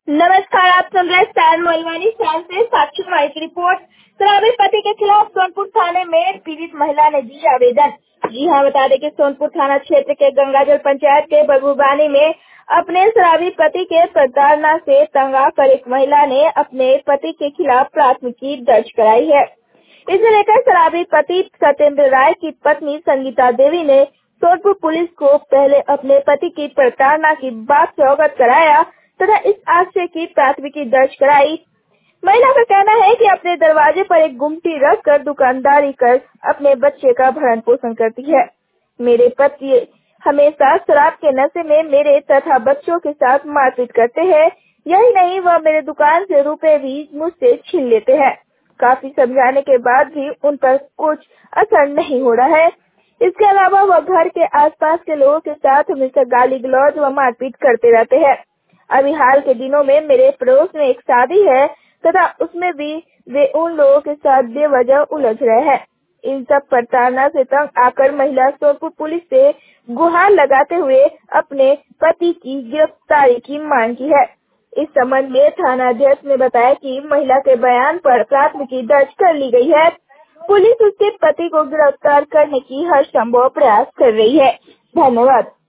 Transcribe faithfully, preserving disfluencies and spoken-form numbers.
नमस्कार, आप सुन रहे स्टार मलवानी स्टार से साक्षी कुमारी की रिपोर्ट। शराबी पति के खिलाफ सोनपुर थाने में पीड़ित महिला ने दी आवेदन। जी हाँ, बता दें कि सोनपुर थाना क्षेत्र के गंगाजल पंचायत के बगुबानी में अपने शराबी पति के प्रताड़ना से तंग आकर एक महिला ने अपने पति के खिलाफ प्राथमिकी दर्ज कराई है। इसे लेकर शराबी पति सत्येंद्र राय की पत्नी संगीता देवी ने सोनपुर पुलिस को पहले अपने पति की प्रताड़ना की बात से अवगत कराया तथा इस आशय की प्राथमिकी दर्ज कराई। महिला का कहना है कि अपने दरवाजे पर एक गुमटी रखकर दुकानदारी कर अपने बच्चे का भरण पोषण करती है। मेरे पति हमेशा शराब के नशे में मेरे तथा बच्चों के साथ मारपीट करते हैं। यही नहीं, वह मेरे दुकान से रुपए भी मुझसे छीन लेते हैं। काफी समझाने के बाद भी उन पर कुछ असर नहीं हो रहा है। इसके अलावा वह घर के आसपास के लोगों के साथ हमेशा गाली गलौज व मारपीट करते रहते हैं। अभी हाल के दिनों में मेरे पड़ोस में एक शादी है तथा उसमें भी वे उन लोगों के साथ बेवजह उलझ रहे हैं। इन सब प्रताड़ना से तंग आकर महिला सोनपुर पुलिस से गुहार लगाते हुए अपने पति की गिरफ्तारी की मांग की है। इस संबंध में थाना अध्यक्ष ने बताया कि महिला के बयान पर प्राथमिकी दर्ज कर ली गई है। पुलिस उसके पति को गिरफ्तार करने की हर संभव प्रयास कर रही है। धन्यवाद।